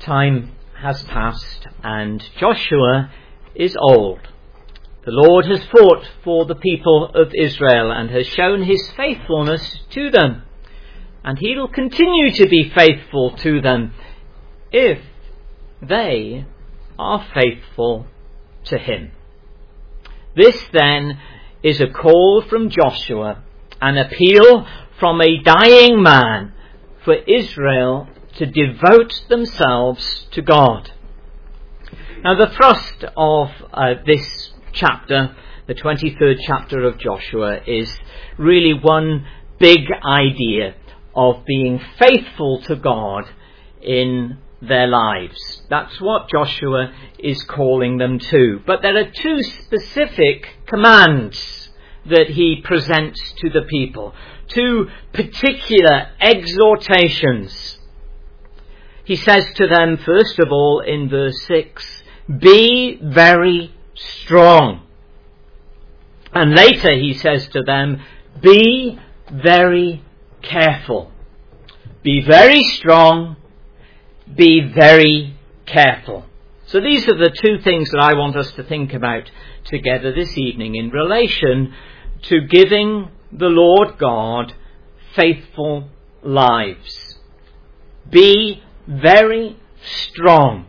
Time has passed and Joshua is old. The Lord has fought for the people of Israel and has shown his faithfulness to them. And he will continue to be faithful to them if they are faithful to him. This then is a call from Joshua, an appeal from a dying man for Israel to devote themselves to God. Now the thrust of this chapter, the 23rd chapter of Joshua, is really one big idea of being faithful to God in their lives. That's what Joshua is calling them to. But there are two specific commands that he presents to the people. Two particular exhortations. He says to them, first of all, in verse 6, be very strong. And later he says to them, be very careful. Be very strong. Be very careful. So these are the two things that I want us to think about together this evening in relation to giving the Lord God faithful lives. Be very strong.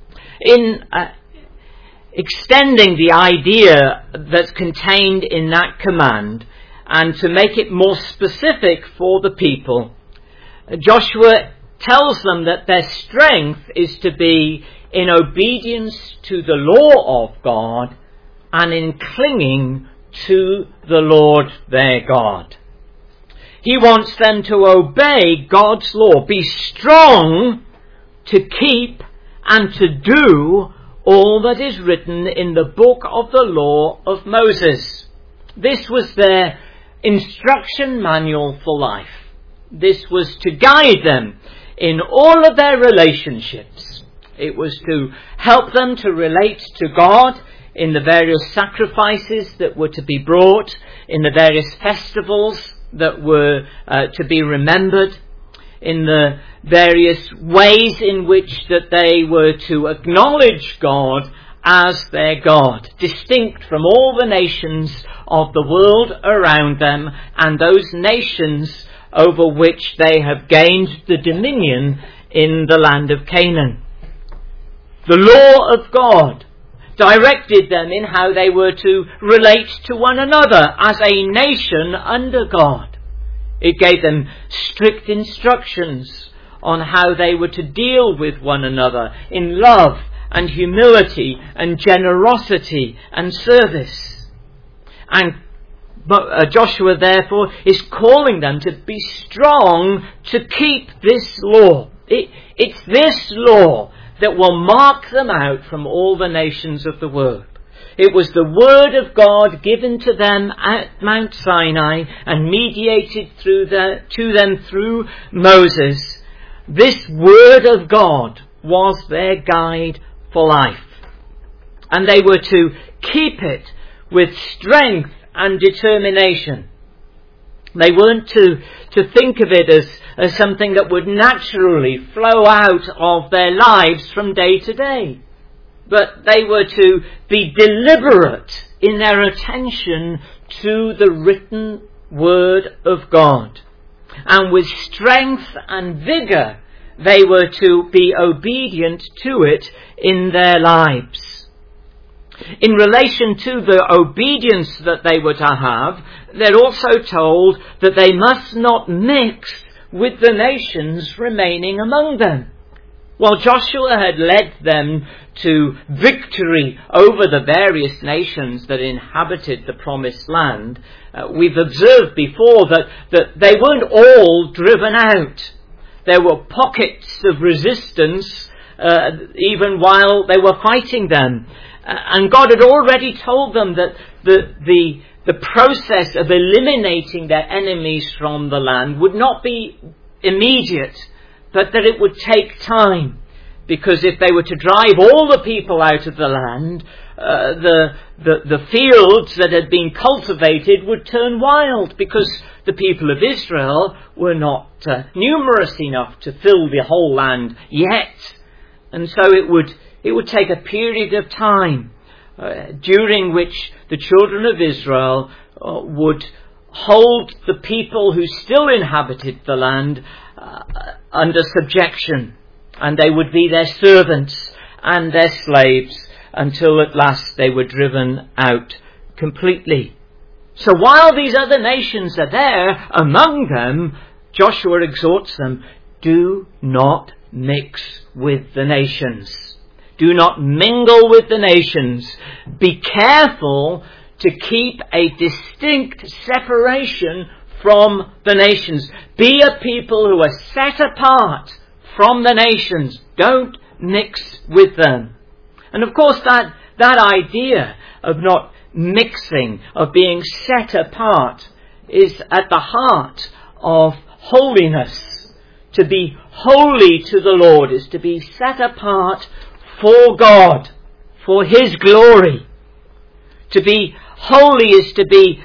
In extending the idea that's contained in that command and to make it more specific for the people, Joshua tells them that their strength is to be in obedience to the law of God and in clinging to the Lord their God. He wants them to obey God's law, be strong to keep and to do all that is written in the book of the law of Moses. This was their instruction manual for life. This was to guide them in all of their relationships. It was to help them to relate to God in the various sacrifices that were to be brought, in the various festivals that were to be remembered, in the various ways in which that they were to acknowledge God as their God, distinct from all the nations of the world around them and those nations over which they have gained the dominion in the land of Canaan. The law of God directed them in how they were to relate to one another as a nation under God. It gave them strict instructions on how they were to deal with one another in love and humility and generosity and service. And Joshua, therefore, is calling them to be strong to keep this law. It's this law that will mark them out from all the nations of the world. It was the word of God given to them at Mount Sinai and mediated to them through Moses. This word of God was their guide for life. And they were to keep it with strength and determination. They weren't to think of it as something that would naturally flow out of their lives from day to day. But they were to be deliberate in their attention to the written word of God. And with strength and vigour, they were to be obedient to it in their lives. In relation to the obedience that they were to have, they're also told that they must not mix with the nations remaining among them. While Joshua had led them to victory over the various nations that inhabited the promised land, we've observed before that they weren't all driven out. There were pockets of resistance even while they were fighting them. And God had already told them that the process of eliminating their enemies from the land would not be immediate, but that it would take time. Because if they were to drive all the people out of the land, the fields that had been cultivated would turn wild, because the people of Israel were not numerous enough to fill the whole land yet. And so it would take a period of time during which the children of Israel would hold the people who still inhabited the land under subjection, and they would be their servants and their slaves until at last they were driven out completely. So while these other nations are there among them, Joshua exhorts them, do not mix with the nations. Do not mingle with the nations. Be careful to keep a distinct separation from the nations. Be a people who are set apart from the nations. Don't mix with them. And of course that idea of not mixing, of being set apart, is at the heart of holiness. To be holy to the Lord is to be set apart for God, for His glory. To be holy is to be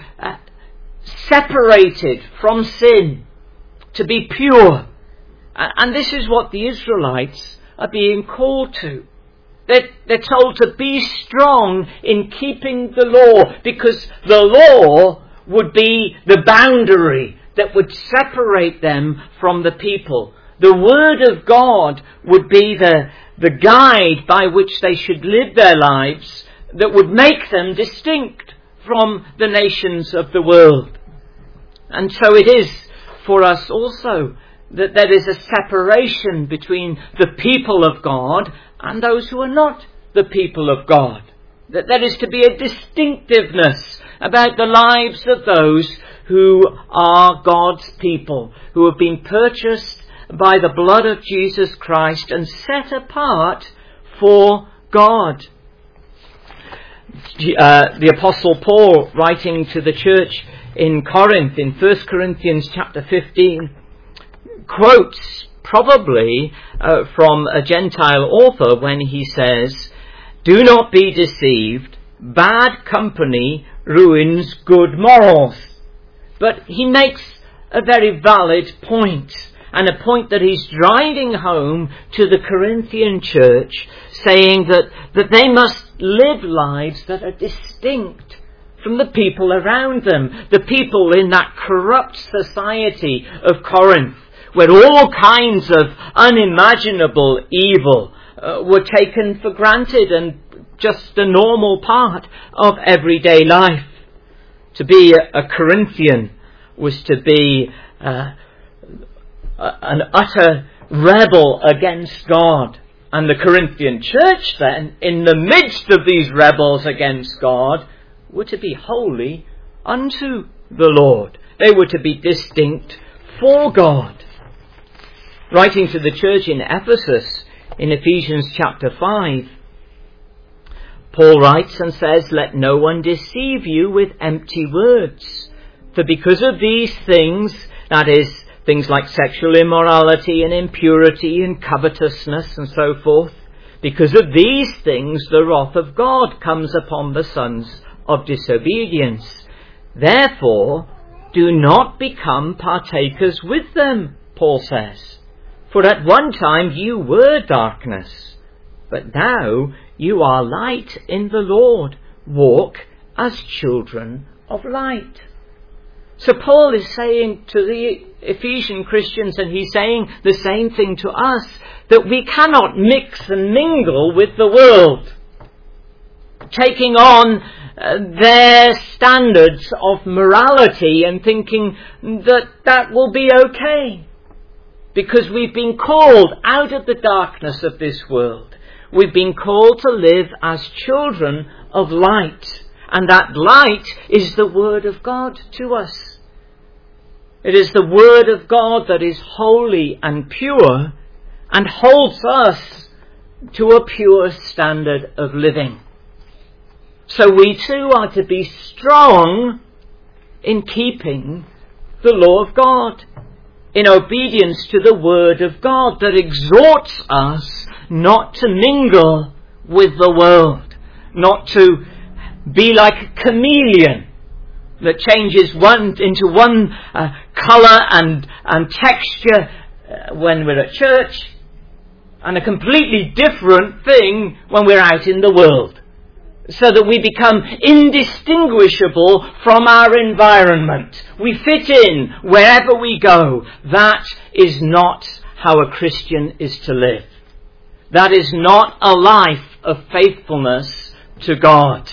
separated from sin, to be pure. And this is what the Israelites are being called to. They're told to be strong in keeping the law, because the law would be the boundary that would separate them from the people. The Word of God would be the guide by which they should live their lives, that would make them distinct from the nations of the world. And so it is for us also that there is a separation between the people of God and those who are not the people of God. That there is to be a distinctiveness about the lives of those who are God's people, who have been purchased by the blood of Jesus Christ and set apart for God. The Apostle Paul, writing to the church in Corinth, in 1 Corinthians chapter 15, quotes probably from a Gentile author when he says, "Do not be deceived, bad company ruins good morals." But he makes a very valid point, and a point that he's driving home to the Corinthian church, saying that they must live lives that are distinct from the people around them, the people in that corrupt society of Corinth, where all kinds of unimaginable evil were taken for granted and just a normal part of everyday life. To be a Corinthian was to be an utter rebel against God. And the Corinthian church then, in the midst of these rebels against God, were to be holy unto the Lord. They were to be distinct for God. Writing to the church in Ephesus, in Ephesians chapter 5, Paul writes and says, "Let no one deceive you with empty words. For because of these things," that is, things like sexual immorality and impurity and covetousness and so forth, "because of these things the wrath of God comes upon the sons of disobedience. Therefore, do not become partakers with them," Paul says. "For at one time you were darkness, but now you are light in the Lord. Walk as children of light." So Paul is saying to the Ephesian Christians, and he's saying the same thing to us, that we cannot mix and mingle with the world, taking on their standards of morality and thinking that will be okay. Because we've been called out of the darkness of this world. We've been called to live as children of light. And that light is the Word of God to us. It is the Word of God that is holy and pure and holds us to a pure standard of living. So we too are to be strong in keeping the law of God, in obedience to the Word of God that exhorts us not to mingle with the world, not to be like a chameleon that changes into one colour and texture when we're at church, and a completely different thing when we're out in the world, so that we become indistinguishable from our environment. We fit in wherever we go. That is not how a Christian is to live. That is not a life of faithfulness to God.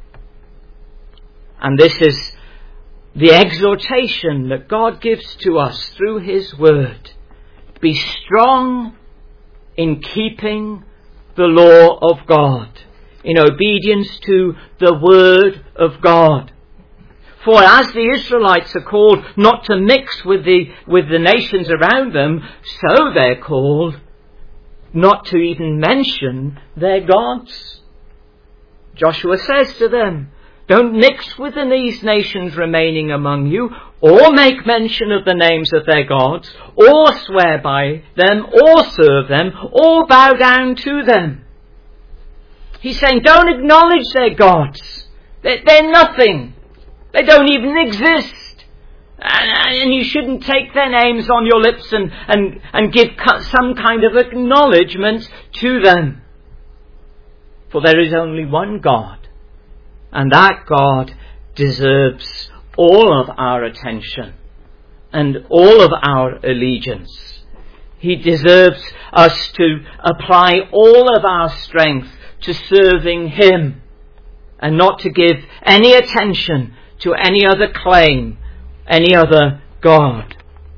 And this is the exhortation that God gives to us through His Word. Be strong in keeping the law of God, in obedience to the Word of God. For as the Israelites are called not to mix with the nations around them, so they're called not to even mention their gods. Joshua says to them, don't mix with these nations remaining among you, or make mention of the names of their gods, or swear by them, or serve them, or bow down to them. He's saying, don't acknowledge their gods. They're nothing. They don't even exist. And you shouldn't take their names on your lips and give some kind of acknowledgement to them. For there is only one God, and that God deserves all of our attention and all of our allegiance. He deserves us to apply all of our strength to serving Him, and not to give any attention to any other claim, any other God.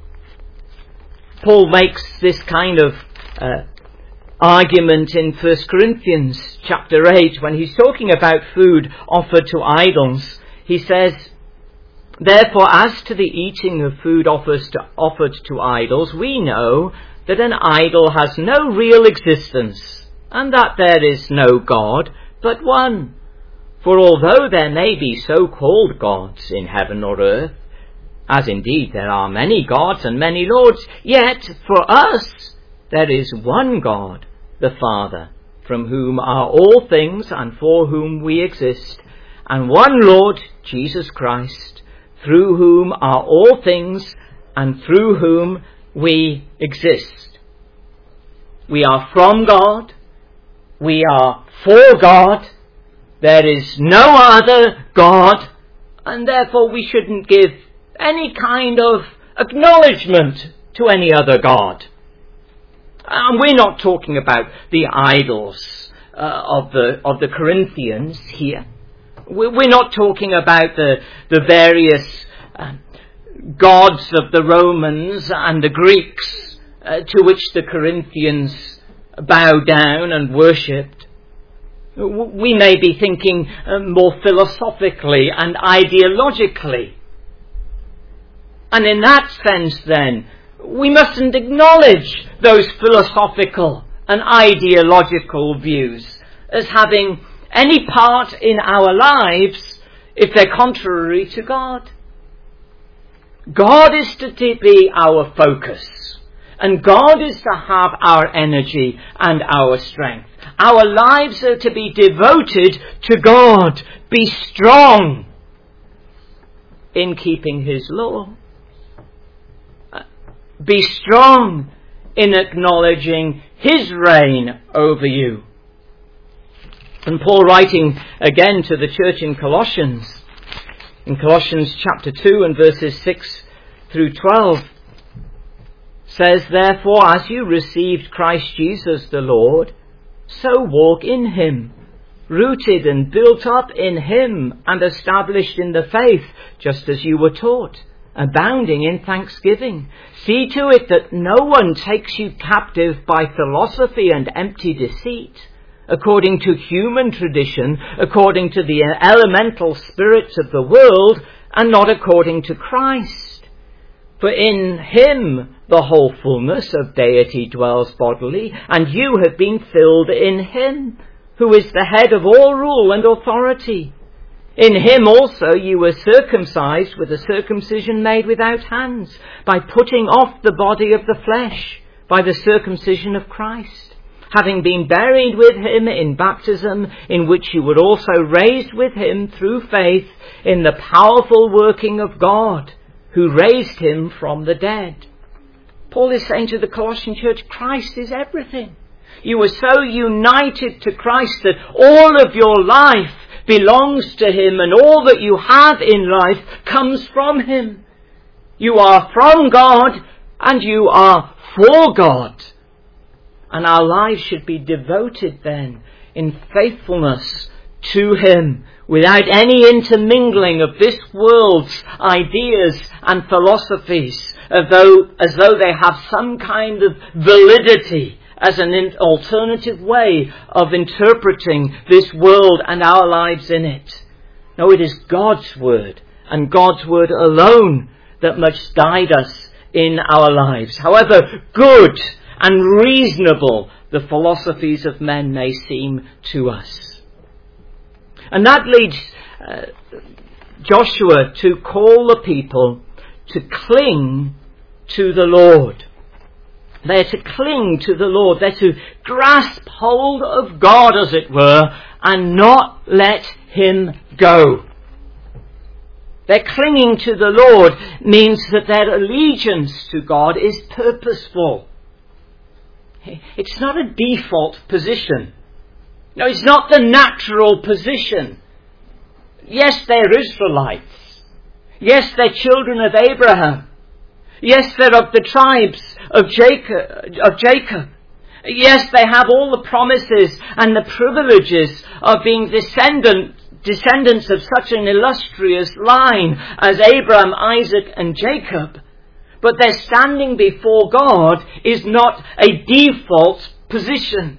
Paul makes this kind of argument in 1 Corinthians chapter 8 when he's talking about food offered to idols. He says, therefore, as to the eating of food offered to idols, we know that an idol has no real existence, and that there is no God but one. For although there may be so-called gods in heaven or earth, as indeed there are many gods and many lords, yet for us there is one God, the Father, from whom are all things and for whom we exist, and one Lord, Jesus Christ, through whom are all things and through whom we exist. We are from God. We are for God. There is no other God, and therefore we shouldn't give any kind of acknowledgement to any other God. And we're not talking about the idols of the Corinthians here. We're not talking about the various gods of the Romans and the Greeks to which the Corinthians bowed down and worshipped. We may be thinking more philosophically and ideologically. And in that sense then, we mustn't acknowledge those philosophical and ideological views as having any part in our lives if they're contrary to God. God is to be our focus, and God is to have our energy and our strength. Our lives are to be devoted to God. Be strong in keeping His law. Be strong in acknowledging His reign over you. And Paul, writing again to the church in Colossians chapter 2 and verses 6 through 12, says, therefore, as you received Christ Jesus the Lord, so walk in Him, rooted and built up in Him and established in the faith, just as you were taught, abounding in thanksgiving. See to it that no one takes you captive by philosophy and empty deceit, according to human tradition, according to the elemental spirits of the world, and not according to Christ. For in Him the whole fullness of deity dwells bodily, and you have been filled in Him, who is the head of all rule and authority. In Him also you were circumcised with a circumcision made without hands, by putting off the body of the flesh, by the circumcision of Christ, having been buried with Him in baptism, in which you were also raised with Him through faith in the powerful working of God, who raised Him from the dead. Paul is saying to the Colossian church, Christ is everything. You are so united to Christ that all of your life belongs to Him, and all that you have in life comes from Him. You are from God and you are for God. And our lives should be devoted then in faithfulness to Him, without any intermingling of this world's ideas and philosophies, as though they have some kind of validity as an alternative way of interpreting this world and our lives in it. No, it is God's Word, and God's Word alone, that must guide us in our lives, however good and reasonable the philosophies of men may seem to us. And that leads Joshua to call the people to cling to the Lord. They're to cling to the Lord. They're to grasp hold of God, as it were, and not let Him go. Their clinging to the Lord means that their allegiance to God is purposeful. It's not a default position. No, it's not the natural position. Yes, they're Israelites. Yes, they're children of Abraham. Yes, they're of the tribes of Jacob. Yes, they have all the promises and the privileges of being descendants of such an illustrious line as Abraham, Isaac and Jacob. But their standing before God is not a default position.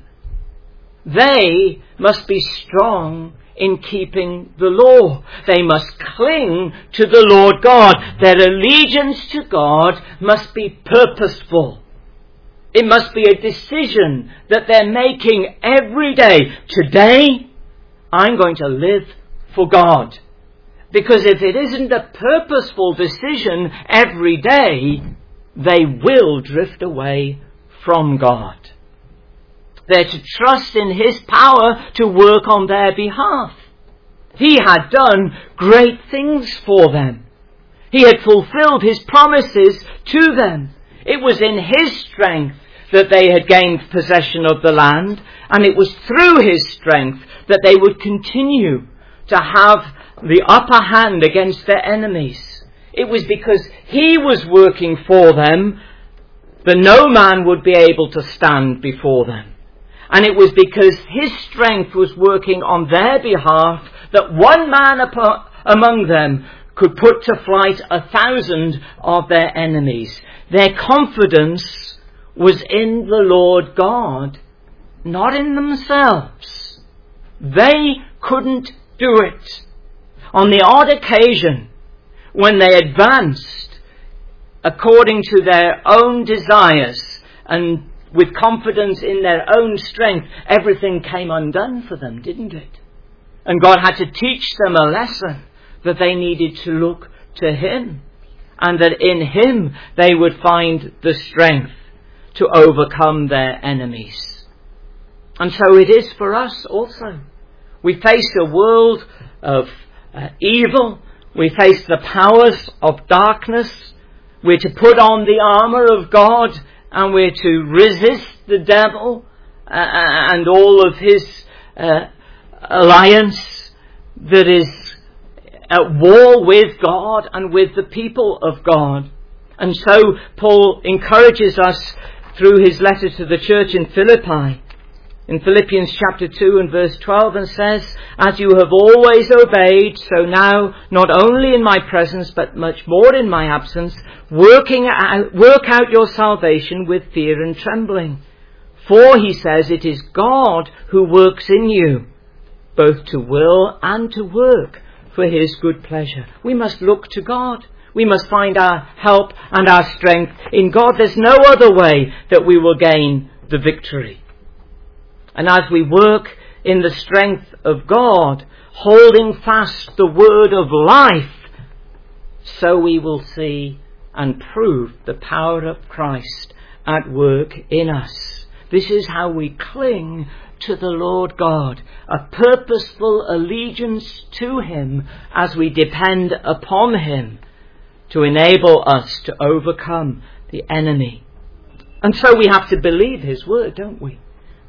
They must be strong in keeping the law. They must cling to the Lord God. Their allegiance to God must be purposeful. It must be a decision that they're making every day. Today, I'm going to live for God. Because if it isn't a purposeful decision every day, they will drift away from God. They're to trust in His power to work on their behalf. He had done great things for them. He had fulfilled His promises to them. It was in His strength that they had gained possession of the land, and it was through His strength that they would continue to have the upper hand against their enemies. It was because He was working for them that no man would be able to stand before them. And it was because His strength was working on their behalf that one man among them could put to flight 1,000 of their enemies. Their confidence was in the Lord God, not in themselves. They couldn't do it. On the odd occasion, when they advanced according to their own desires and with confidence in their own strength, everything came undone for them, didn't it? And God had to teach them a lesson that they needed to look to Him, and that in Him they would find the strength to overcome their enemies. And so it is for us also. We face a world of evil. We face the powers of darkness. We're to put on the armour of God, and we're to resist the devil and all of his alliance that is at war with God and with the people of God. And so Paul encourages us through his letter to the church in Philippi, in Philippians chapter 2 and verse 12, and says, "As you have always obeyed, so now, not only in my presence, but much more in my absence, work out your salvation with fear and trembling. For," he says, "it is God who works in you, both to will and to work for His good pleasure." We must look to God. We must find our help and our strength in God. There's no other way that we will gain the victory. And as we work in the strength of God, holding fast the word of life, so we will see and prove the power of Christ at work in us. This is how we cling to the Lord God, a purposeful allegiance to Him as we depend upon Him to enable us to overcome the enemy. And so we have to believe His word, don't we?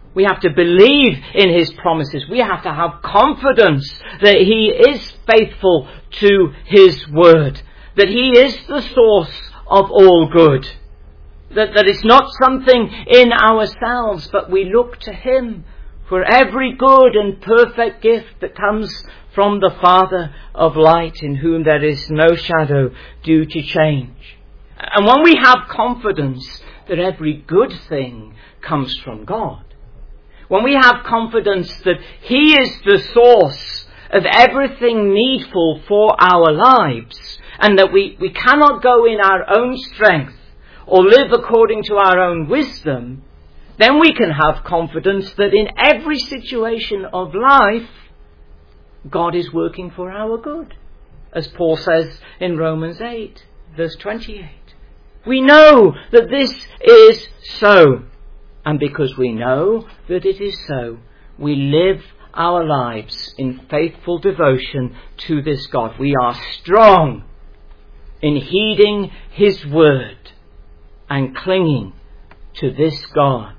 We have to believe in his promises. We have to have confidence that he is faithful to his word, that he is the source of all good, that it's not something in ourselves, but we look to him for every good and perfect gift that comes from the Father of light, in whom there is no shadow due to change. And when we have confidence that every good thing comes from God, when we have confidence that he is the source of everything needful for our lives, and that we cannot go in our own strength or live according to our own wisdom, then we can have confidence that in every situation of life, God is working for our good, as Paul says in Romans 8, verse 28. We know that this is so. And because we know that it is so, we live our lives in faithful devotion to this God. We are strong in heeding his word and clinging to this God.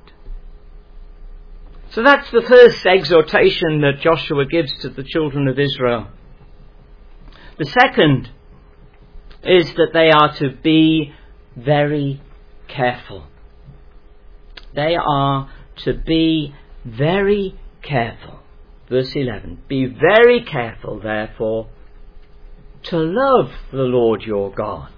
So that's the first exhortation that Joshua gives to the children of Israel. The second is that they are to be very careful. They are to be very careful. Verse 11. Be very careful, therefore, to love the Lord your God.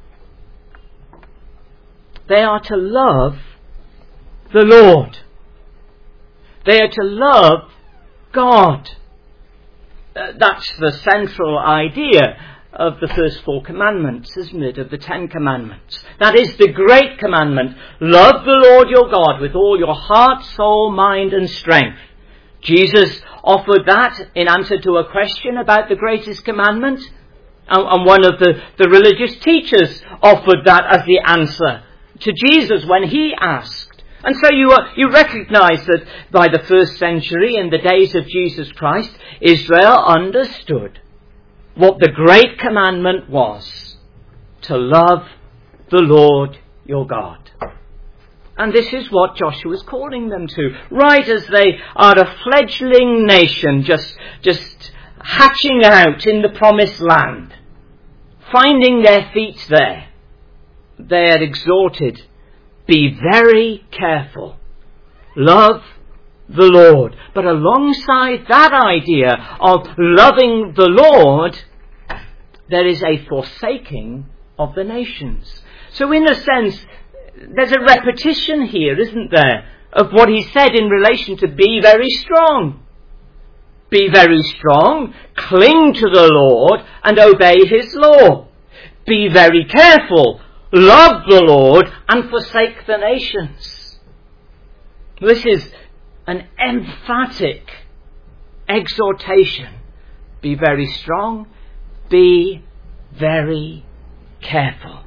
They are to love the Lord. They are to love God. That's the central idea of the first 4 commandments, isn't it? Of the 10 commandments. That is the great commandment. Love the Lord your God with all your heart, soul, mind and strength. Jesus offered that in answer to a question about the greatest commandment. And one of the religious teachers offered that as the answer to Jesus when he asked. And so you recognize that by the first century, in the days of Jesus Christ, Israel understood what the great commandment was: to love the Lord your God. And this is what Joshua is calling them to, right as they are a fledgling nation, just hatching out in the promised land, finding their feet there. They are exhorted, be very careful, love the Lord. But alongside that idea of loving the Lord, there is a forsaking of the nations. So in a sense, there's a repetition here, isn't there, of what he said in relation to be very strong. Be very strong, cling to the Lord and obey his law. Be very careful, love the Lord and forsake the nations. This is an emphatic exhortation. Be very strong, be very careful.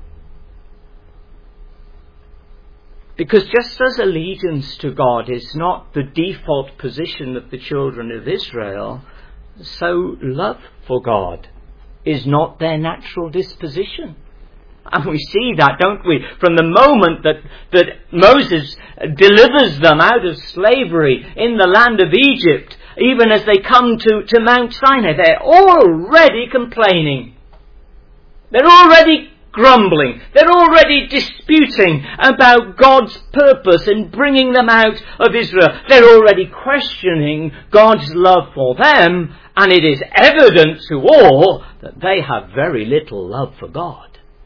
Because just as allegiance to God is not the default position of the children of Israel, so love for God is not their natural disposition. And we see that, don't we? From the moment that Moses delivers them out of slavery in the land of Egypt, even as they come to Mount Sinai, they're already complaining. They're already grumbling. They're already disputing about God's purpose in bringing them out of Israel. They're already questioning God's love for them, and it is evident to all that they have very little love for God.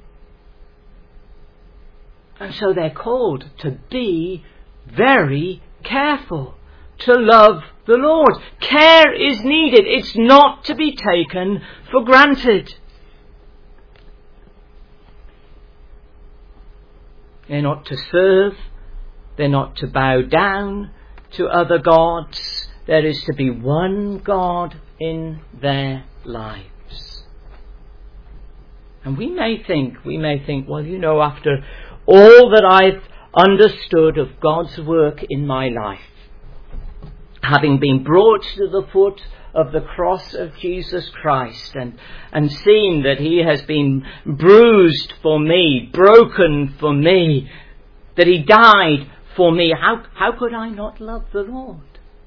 And so they're called to be very careful, to love the Lord. Care is needed. It's not to be taken for granted. They're not to serve. They're not to bow down to other gods. There is to be one God in their lives. And we may think, well, you know, after all that I've understood of God's work in my life, having been brought to the foot of the cross of Jesus Christ and seen that he has been bruised for me, broken for me, that he died for me, how could I not love the Lord?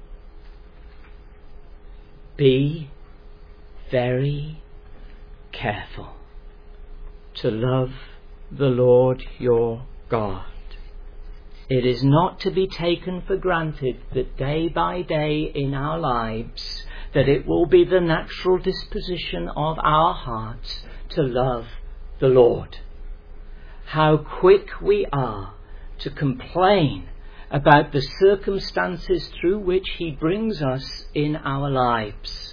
Be very careful to love the Lord your God. It is not to be taken for granted that day by day in our lives that it will be the natural disposition of our hearts to love the Lord. How quick we are to complain about the circumstances through which He brings us in our lives.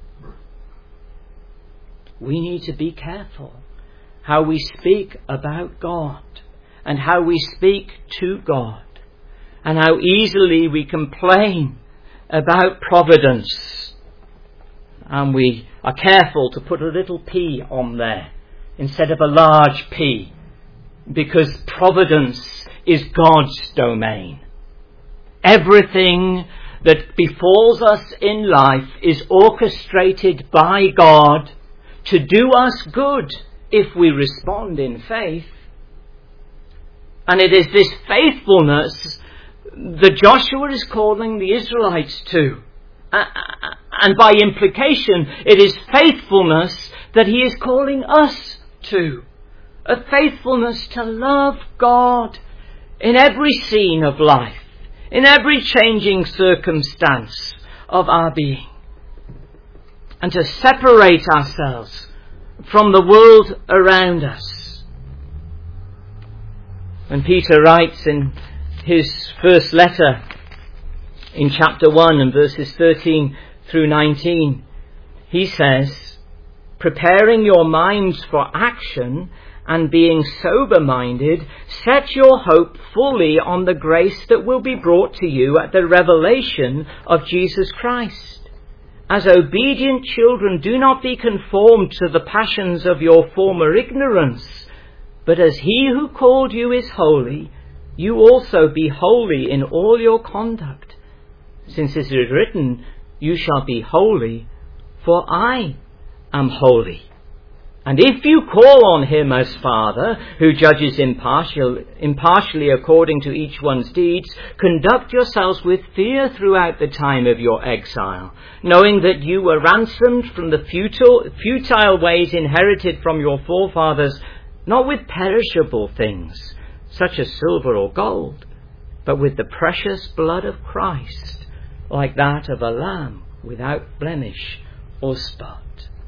We need to be careful how we speak about God and how we speak to God, and how easily we complain about providence. And we are careful to put a little p on there instead of a large P, because providence is God's domain. Everything that befalls us in life is orchestrated by God to do us good if we respond in faith. And it is this faithfulness that Joshua is calling the Israelites to. And by implication, it is faithfulness that he is calling us to. A faithfulness to love God in every scene of life, in every changing circumstance of our being. And to separate ourselves from the world around us. When Peter writes in his first letter in chapter 1 and verses 13 through 19, he says, preparing your minds for action and being sober-minded, set your hope fully on the grace that will be brought to you at the revelation of Jesus Christ. As obedient children, do not be conformed to the passions of your former ignorance, but as He who called you is holy, you also be holy in all your conduct. Since it is written, you shall be holy, for I am holy. And if you call on Him as Father, who judges impartially according to each one's deeds, conduct yourselves with fear throughout the time of your exile, knowing that you were ransomed from the futile ways inherited from your forefathers, not with perishable things, such as silver or gold, but with the precious blood of Christ, like that of a lamb without blemish or spot.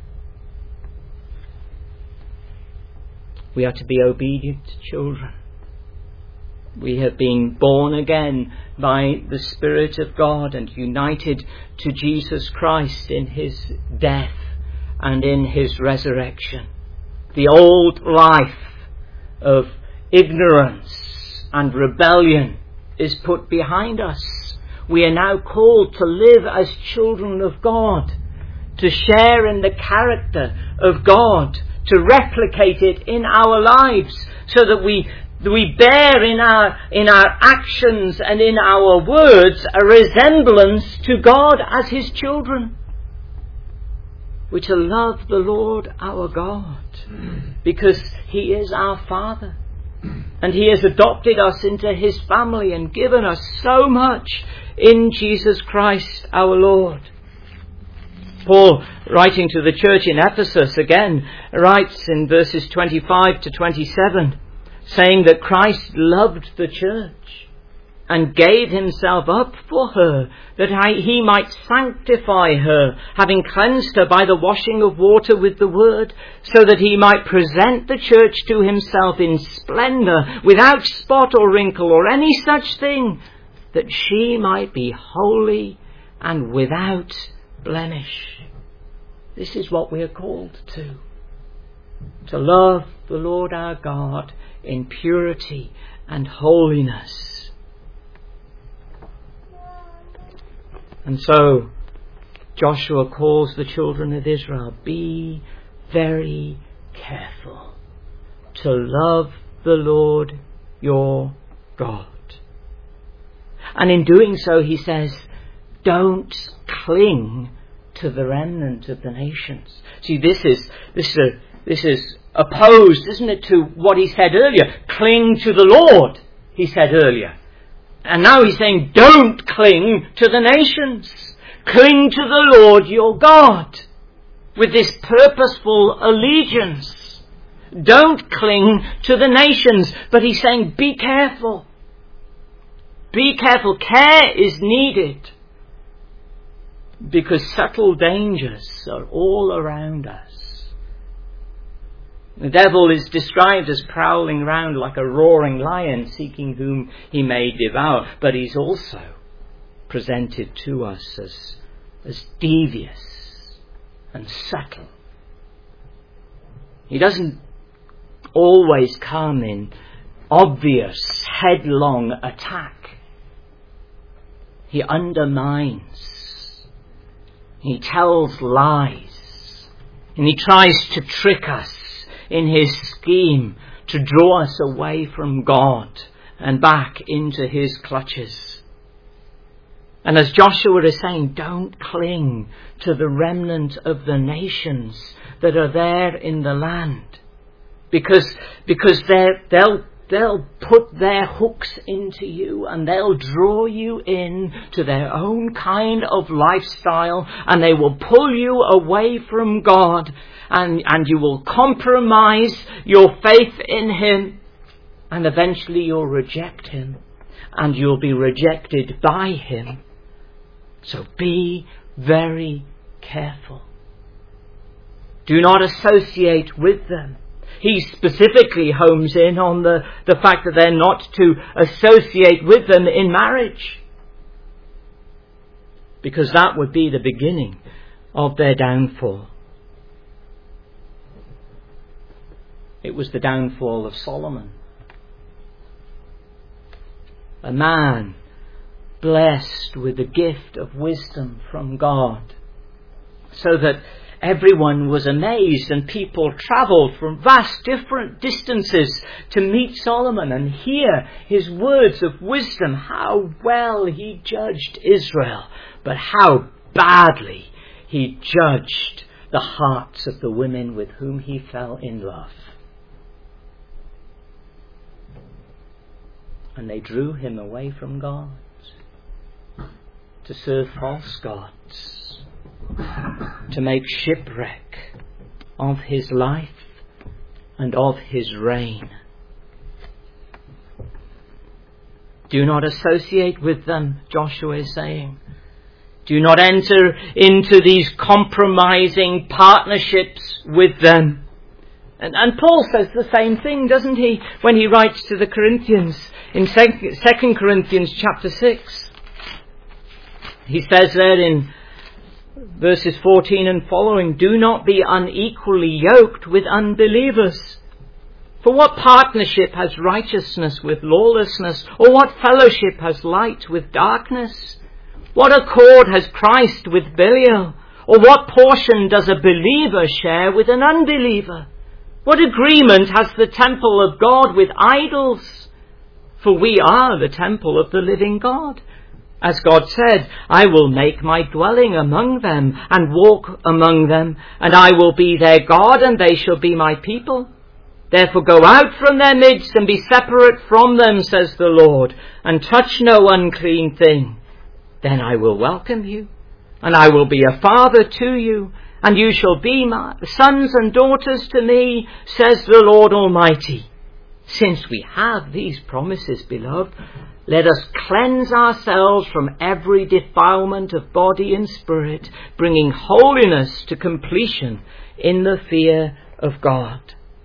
We are to be obedient children. We have been born again by the Spirit of God and united to Jesus Christ in His death and in His resurrection. The old life of ignorance and rebellion is put behind us. We are now called to live as children of God, to share in the character of God, to replicate it in our lives, so that we bear in our actions and in our words a resemblance to God as His children. We're to love the Lord our God because He is our Father, and He has adopted us into His family and given us so much in Jesus Christ our Lord. Paul, writing to the church in Ephesus again, writes in verses 25 to 27, saying that Christ loved the church and gave Himself up for her, that He might sanctify her, having cleansed her by the washing of water with the word, so that He might present the church to Himself in splendour, without spot or wrinkle or any such thing, that she might be holy and without blemish. This is what we are called to love the Lord our God in purity and holiness. And so Joshua calls the children of Israel, be very careful to love the Lord your God. And in doing so, he says, don't cling to the remnant of the nations. See, this is opposed, isn't it, to what he said earlier? Cling to the Lord, he said earlier. And now he's saying, don't cling to the nations. Cling to the Lord your God with this purposeful allegiance. Don't cling to the nations. But he's saying, be careful. Be careful. Care is needed. Because subtle dangers are all around us. The devil is described as prowling round like a roaring lion, seeking whom he may devour. But he's also presented to us as devious and subtle. He doesn't always come in obvious, headlong attack. He undermines. He tells lies. And he tries to trick us in his scheme to draw us away from God and back into his clutches. And as Joshua is saying, don't cling to the remnant of the nations that are there in the land. Because they'll put their hooks into you and they'll draw you in to their own kind of lifestyle, and they will pull you away from God, and you will compromise your faith in him, and eventually you'll reject him and you'll be rejected by him. So be very careful. Do not associate with them. He specifically homes in on the fact that they're not to associate with them in marriage, because that would be the beginning of their downfall. It was the downfall of Solomon. A man blessed with the gift of wisdom from God, so that everyone was amazed and people travelled from vast different distances to meet Solomon and hear his words of wisdom, how well he judged Israel, but how badly he judged the hearts of the women with whom he fell in love. And they drew him away from God to serve false gods, to make shipwreck of his life and of his reign. Do not associate with them, Joshua is saying. Do not enter into these compromising partnerships with them. And Paul says the same thing, doesn't he, when he writes to the Corinthians in 2 Corinthians chapter 6. He says there in verses 14 and following, do not be unequally yoked with unbelievers. For what partnership has righteousness with lawlessness? Or what fellowship has light with darkness? What accord has Christ with Belial? Or what portion does a believer share with an unbeliever? What agreement has the temple of God with idols? For we are the temple of the living God. As God said, I will make my dwelling among them and walk among them, and I will be their God and they shall be my people. Therefore go out from their midst and be separate from them, says the Lord, and touch no unclean thing. Then I will welcome you, and I will be a father to you, and you shall be my sons and daughters to me, says the Lord Almighty. Since we have these promises, beloved, let us cleanse ourselves from every defilement of body and spirit, bringing holiness to completion in the fear of God.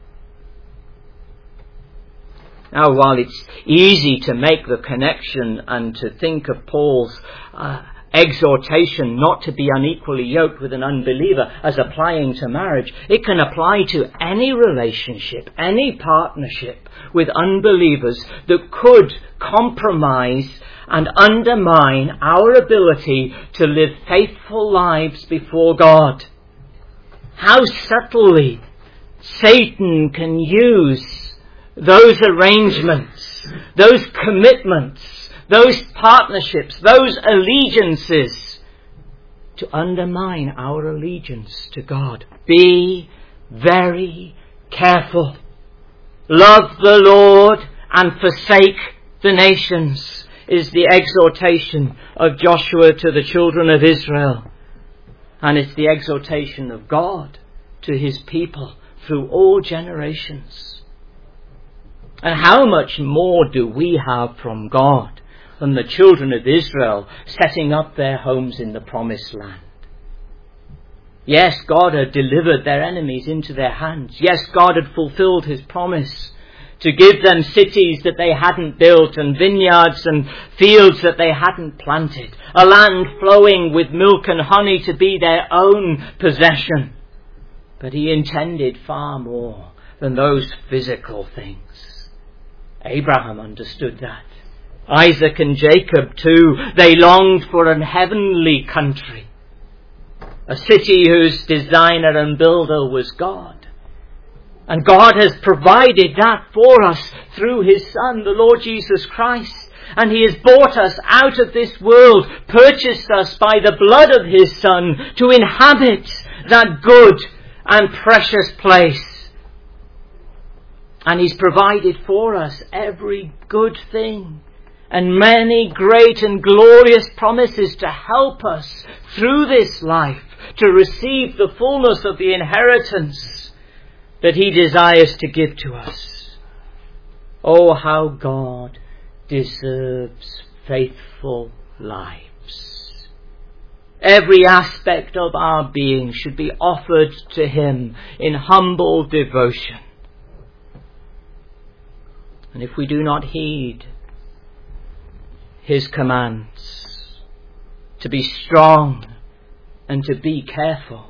Now, while it's easy to make the connection and to think of Paul's exhortation not to be unequally yoked with an unbeliever as applying to marriage, it can apply to any relationship, any partnership with unbelievers that could compromise and undermine our ability to live faithful lives before God. How subtly Satan can use those arrangements, those commitments, those partnerships, those allegiances to undermine our allegiance to God. Be very careful. Love the Lord and forsake the nations. is the exhortation of Joshua to the children of Israel. And it's the exhortation of God to his people through all generations. And how much more do we have from God than the children of Israel setting up their homes in the promised land? Yes, God had delivered their enemies into their hands. Yes, God had fulfilled his promise to give them cities that they hadn't built, and vineyards and fields that they hadn't planted, a land flowing with milk and honey to be their own possession. But he intended far more than those physical things. Abraham understood that. Isaac and Jacob too, they longed for an heavenly country, a city whose designer and builder was God. And God has provided that for us through his Son, the Lord Jesus Christ. And he has bought us out of this world, purchased us by the blood of his Son to inhabit that good and precious place. And he's provided for us every good thing and many great and glorious promises to help us through this life to receive the fullness of the inheritance that he desires to give to us. Oh, how God deserves faithful lives. Every aspect of our being should be offered to him in humble devotion. And if we do not heed his commands to be strong and to be careful,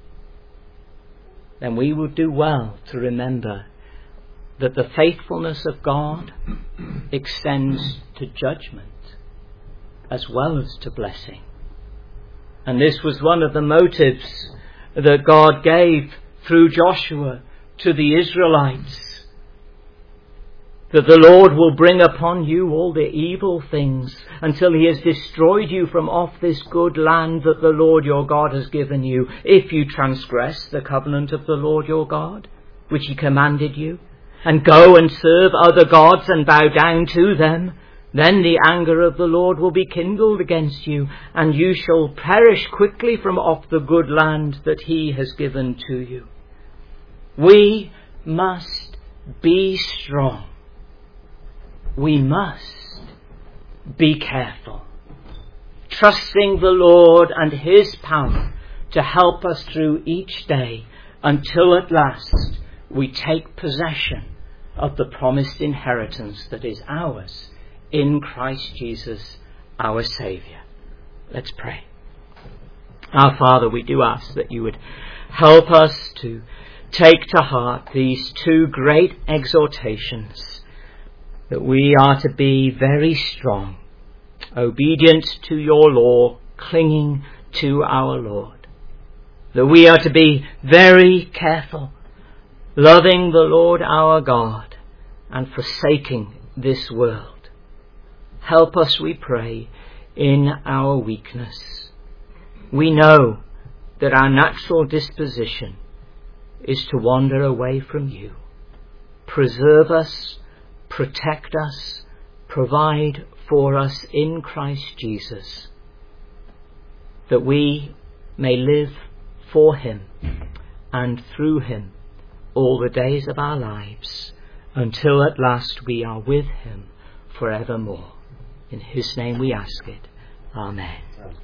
then we will do well to remember that the faithfulness of God extends to judgment as well as to blessing. And this was one of the motives that God gave through Joshua to the Israelites, that the Lord will bring upon you all the evil things until he has destroyed you from off this good land that the Lord your God has given you, if you transgress the covenant of the Lord your God, which he commanded you, and go and serve other gods and bow down to them. Then the anger of the Lord will be kindled against you, and you shall perish quickly from off the good land that he has given to you. We must be strong. We must be careful, trusting the Lord and his power to help us through each day until at last we take possession of the promised inheritance that is ours in Christ Jesus, our Saviour. Let's pray. Our Father, we do ask that you would help us to take to heart these two great exhortations, that we are to be very strong, obedient to your law, clinging to our Lord. That we are to be very careful, loving the Lord our God and forsaking this world. Help us, we pray, in our weakness. We know that our natural disposition is to wander away from you. Preserve us, protect us, provide for us in Christ Jesus, that we may live for him and through him all the days of our lives, until at last we are with him forevermore. In his name we ask it. Amen.